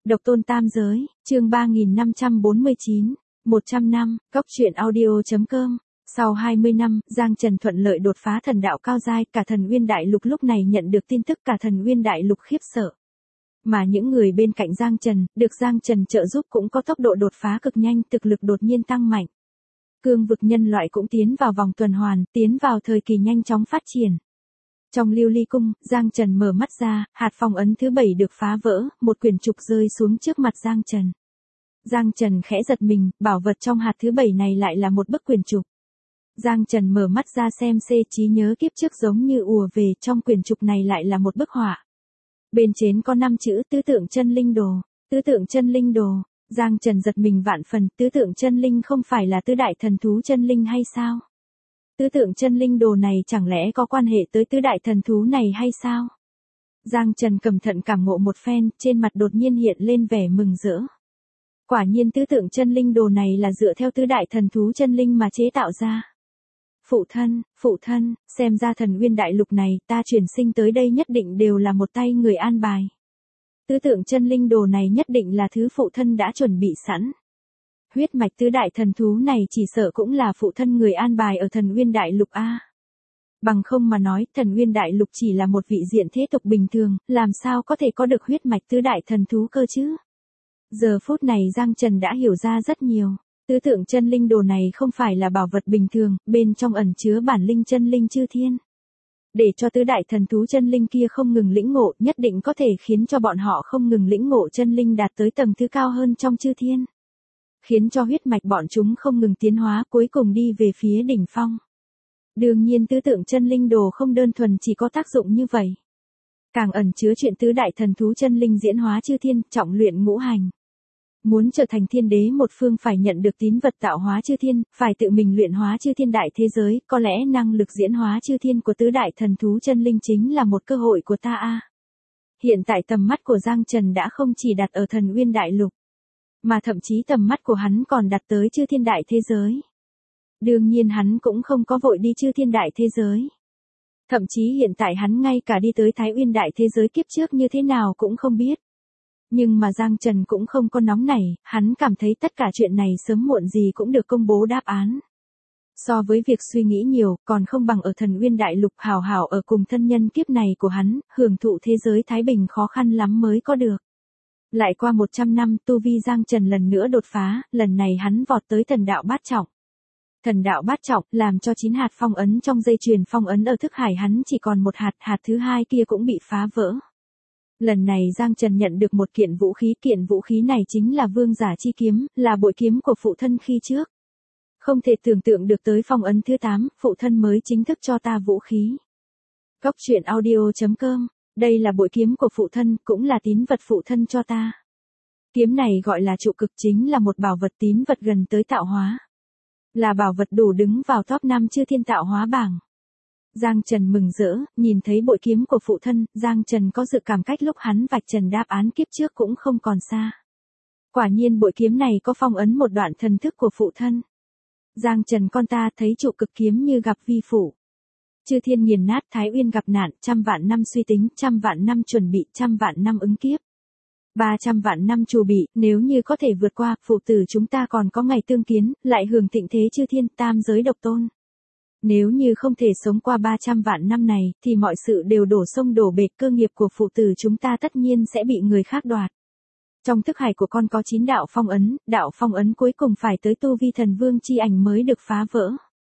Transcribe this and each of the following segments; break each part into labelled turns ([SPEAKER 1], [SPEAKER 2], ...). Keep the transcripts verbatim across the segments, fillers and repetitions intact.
[SPEAKER 1] Độc tôn tam giới, chương ba nghìn năm trăm bốn mươi chín, một trăm năm, Cốc truyện audio.com. Sau hai mươi năm, Giang Trần thuận lợi đột phá thần đạo cao giai, cả thần Uyên Đại Lục lúc này nhận được tin tức cả thần Uyên Đại Lục khiếp sợ. Mà những người bên cạnh Giang Trần, được Giang Trần trợ giúp cũng có tốc độ đột phá cực nhanh, thực lực đột nhiên tăng mạnh. Cương vực nhân loại cũng tiến vào vòng tuần hoàn, tiến vào thời kỳ nhanh chóng phát triển. Trong Lưu Ly Cung, Giang Trần mở mắt ra, hạt phong ấn thứ bảy được phá vỡ, một quyển trục rơi xuống trước mặt Giang Trần. Giang Trần khẽ giật mình, bảo vật trong hạt thứ bảy này lại là một bức quyển trục. Giang Trần mở mắt ra xem xê trí nhớ kiếp trước giống như ùa về, trong quyển trục này lại là một bức họa. Bên trên có năm chữ tứ tượng chân linh đồ, tứ tượng chân linh đồ. Giang Trần giật mình vạn phần, tứ tượng chân linh không phải là tứ đại thần thú chân linh hay sao? Tứ tượng chân linh đồ này chẳng lẽ có quan hệ tới tứ đại thần thú này hay sao? Giang Trần cẩn thận cảm ngộ một phen, trên mặt đột nhiên hiện lên vẻ mừng rỡ. Quả nhiên tứ tượng chân linh đồ này là dựa theo tứ đại thần thú chân linh mà chế tạo ra. Phụ thân, phụ thân, xem ra thần Uyên Đại Lục này, ta chuyển sinh tới đây nhất định đều là một tay người an bài. Tứ tượng chân linh đồ này nhất định là thứ phụ thân đã chuẩn bị sẵn. Huyết mạch tứ đại thần thú này chỉ sợ cũng là phụ thân người an bài ở thần Uyên Đại Lục a. Bằng không mà nói, thần Uyên Đại Lục chỉ là một vị diện thế tục bình thường, làm sao có thể có được huyết mạch tứ đại thần thú cơ chứ? Giờ phút này Giang Trần đã hiểu ra rất nhiều. Tứ tượng chân linh đồ này không phải là bảo vật bình thường, bên trong ẩn chứa bản linh chân linh chư thiên. Để cho tứ đại thần thú chân linh kia không ngừng lĩnh ngộ, nhất định có thể khiến cho bọn họ không ngừng lĩnh ngộ chân linh đạt tới tầng thứ cao hơn trong chư thiên. Khiến cho huyết mạch bọn chúng không ngừng tiến hóa, cuối cùng đi về phía đỉnh phong. Đương nhiên tứ tượng chân linh đồ không đơn thuần chỉ có tác dụng như vậy. Càng ẩn chứa chuyện tứ đại thần thú chân linh diễn hóa chư thiên, trọng luyện ngũ hành. Muốn trở thành thiên đế một phương phải nhận được tín vật tạo hóa chư thiên, phải tự mình luyện hóa chư thiên đại thế giới, có lẽ năng lực diễn hóa chư thiên của tứ đại thần thú chân linh chính là một cơ hội của ta a. Hiện tại tầm mắt của Giang Trần đã không chỉ đặt ở thần Uyên Đại Lục, mà thậm chí tầm mắt của hắn còn đặt tới chư thiên đại thế giới. Đương nhiên hắn cũng không có vội đi chư thiên đại thế giới. Thậm chí hiện tại hắn ngay cả đi tới Thái Uyên đại thế giới kiếp trước như thế nào cũng không biết. Nhưng mà Giang Trần cũng không có nóng nảy, hắn cảm thấy tất cả chuyện này sớm muộn gì cũng được công bố đáp án. So với việc suy nghĩ nhiều, còn không bằng ở thần Uyên Đại Lục hào hào ở cùng thân nhân kiếp này của hắn, hưởng thụ thế giới thái bình khó khăn lắm mới có được. Lại qua một trăm năm, tu vi Giang Trần lần nữa đột phá, lần này hắn vọt tới thần đạo bát trọng. Thần đạo bát trọng, làm cho chín hạt phong ấn trong dây chuyền phong ấn ở thức hải hắn chỉ còn một hạt, hạt thứ hai kia cũng bị phá vỡ. Lần này Giang Trần nhận được một kiện vũ khí, kiện vũ khí này chính là vương giả chi kiếm, là bội kiếm của phụ thân khi trước. Không thể tưởng tượng được tới phong ấn thứ tám, phụ thân mới chính thức cho ta vũ khí. Cốc truyện audio.com, đây là bội kiếm của phụ thân, cũng là tín vật phụ thân cho ta. Kiếm này gọi là trụ cực, chính là một bảo vật tín vật gần tới tạo hóa. Là bảo vật đủ đứng vào top năm chư thiên tạo hóa bảng. Giang Trần mừng rỡ, nhìn thấy bội kiếm của phụ thân, Giang Trần có dự cảm cách lúc hắn vạch trần đáp án kiếp trước cũng không còn xa. Quả nhiên bội kiếm này có phong ấn một đoạn thần thức của phụ thân. Giang Trần con ta thấy trụ cực kiếm như gặp vi phụ. Chư thiên nghiền nát, Thái Uyên gặp nạn, trăm vạn năm suy tính, trăm vạn năm chuẩn bị, trăm vạn năm ứng kiếp. Ba trăm vạn năm trù bị, nếu như có thể vượt qua, phụ tử chúng ta còn có ngày tương kiến, lại hưởng thịnh thế chư thiên, tam giới độc tôn. Nếu như không thể sống qua ba trăm vạn năm này, thì mọi sự đều đổ sông đổ bể, cơ nghiệp của phụ tử chúng ta tất nhiên sẽ bị người khác đoạt. Trong thức hải của con có chín đạo phong ấn, đạo phong ấn cuối cùng phải tới tu vi thần vương chi ảnh mới được phá vỡ.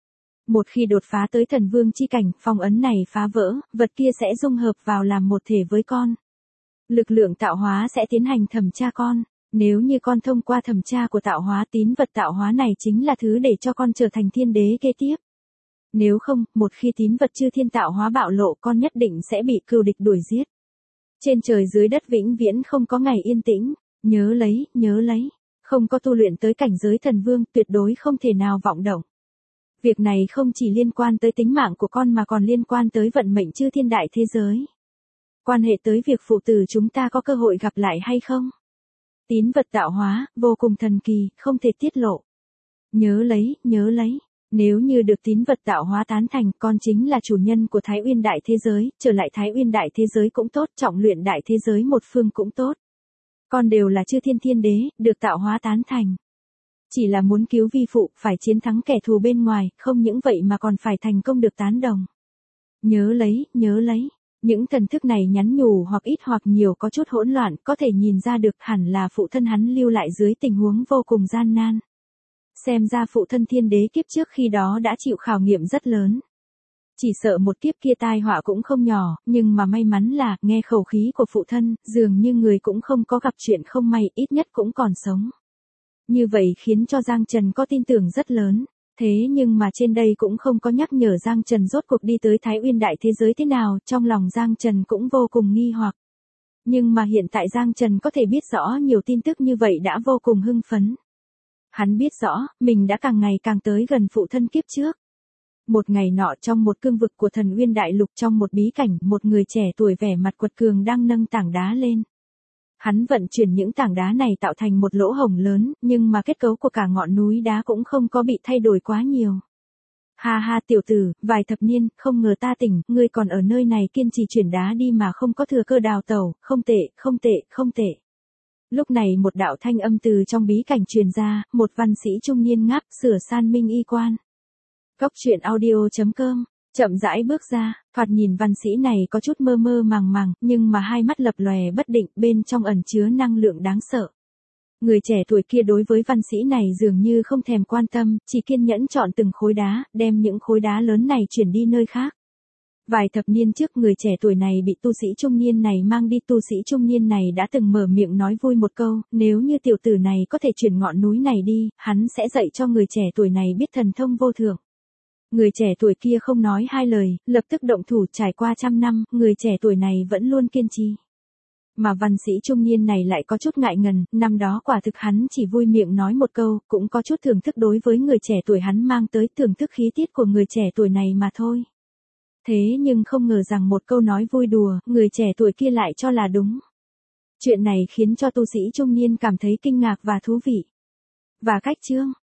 [SPEAKER 1] Một khi đột phá tới thần vương chi cảnh, phong ấn này phá vỡ, vật kia sẽ dung hợp vào làm một thể với con. Lực lượng tạo hóa sẽ tiến hành thẩm tra con. Nếu như con thông qua thẩm tra của tạo hóa, tín vật tạo hóa này chính là thứ để cho con trở thành thiên đế kế tiếp. Nếu không, một khi tín vật chư thiên tạo hóa bạo lộ, con nhất định sẽ bị cừu địch đuổi giết. Trên trời dưới đất vĩnh viễn không có ngày yên tĩnh, nhớ lấy, nhớ lấy, không có tu luyện tới cảnh giới thần vương, tuyệt đối không thể nào vọng động. Việc này không chỉ liên quan tới tính mạng của con mà còn liên quan tới vận mệnh chư thiên đại thế giới. Quan hệ tới việc phụ tử chúng ta có cơ hội gặp lại hay không. Tín vật tạo hóa, vô cùng thần kỳ, không thể tiết lộ. Nhớ lấy, nhớ lấy. Nếu như được tín vật tạo hóa tán thành, con chính là chủ nhân của Thái Uyên đại thế giới, trở lại Thái Uyên đại thế giới cũng tốt, trọng luyện đại thế giới một phương cũng tốt. Con đều là chư thiên thiên đế, được tạo hóa tán thành. Chỉ là muốn cứu vi phụ, phải chiến thắng kẻ thù bên ngoài, không những vậy mà còn phải thành công được tán đồng. Nhớ lấy, nhớ lấy. Những thần thức này nhắn nhủ hoặc ít hoặc nhiều có chút hỗn loạn, có thể nhìn ra được hẳn là phụ thân hắn lưu lại dưới tình huống vô cùng gian nan. Xem ra phụ thân thiên đế kiếp trước khi đó đã chịu khảo nghiệm rất lớn. Chỉ sợ một kiếp kia tai họa cũng không nhỏ, nhưng mà may mắn là, nghe khẩu khí của phụ thân, dường như người cũng không có gặp chuyện không may, ít nhất cũng còn sống. Như vậy khiến cho Giang Trần có tin tưởng rất lớn. Thế nhưng mà trên đây cũng không có nhắc nhở Giang Trần rốt cuộc đi tới Thái Uyên đại thế giới thế nào, trong lòng Giang Trần cũng vô cùng nghi hoặc. Nhưng mà hiện tại Giang Trần có thể biết rõ nhiều tin tức như vậy đã vô cùng hưng phấn. Hắn biết rõ, mình đã càng ngày càng tới gần phụ thân kiếp trước. Một ngày nọ trong một cương vực của Thần Uyên đại lục, trong một bí cảnh, một người trẻ tuổi vẻ mặt quật cường đang nâng tảng đá lên. Hắn vận chuyển những tảng đá này tạo thành một lỗ hổng lớn, nhưng mà kết cấu của cả ngọn núi đá cũng không có bị thay đổi quá nhiều. Ha ha tiểu tử, vài thập niên, không ngờ ta tỉnh, ngươi còn ở nơi này kiên trì chuyển đá đi mà không có thừa cơ đào tẩu, không tệ, không tệ, không tệ. Lúc này một đạo thanh âm từ trong bí cảnh truyền ra, một văn sĩ trung niên ngáp, sửa san minh y quan. Góc truyện audio chấm com, chậm rãi bước ra, thoạt nhìn văn sĩ này có chút mơ mơ màng màng, nhưng mà hai mắt lập lòe bất định, bên trong ẩn chứa năng lượng đáng sợ. Người trẻ tuổi kia đối với văn sĩ này dường như không thèm quan tâm, chỉ kiên nhẫn chọn từng khối đá, đem những khối đá lớn này chuyển đi nơi khác. Vài thập niên trước người trẻ tuổi này bị tu sĩ trung niên này mang đi, tu sĩ trung niên này đã từng mở miệng nói vui một câu, nếu như tiểu tử này có thể chuyển ngọn núi này đi, hắn sẽ dạy cho người trẻ tuổi này biết thần thông vô thượng. Người trẻ tuổi kia không nói hai lời, lập tức động thủ. Trải qua trăm năm, người trẻ tuổi này vẫn luôn kiên trì. Mà văn sĩ trung niên này lại có chút ngại ngần, năm đó quả thực hắn chỉ vui miệng nói một câu, cũng có chút thưởng thức đối với người trẻ tuổi hắn mang tới, thưởng thức khí tiết của người trẻ tuổi này mà thôi. Thế nhưng không ngờ rằng một câu nói vui đùa, người trẻ tuổi kia lại cho là đúng. Chuyện này khiến cho tu sĩ trung niên cảm thấy kinh ngạc và thú vị. Và cách chương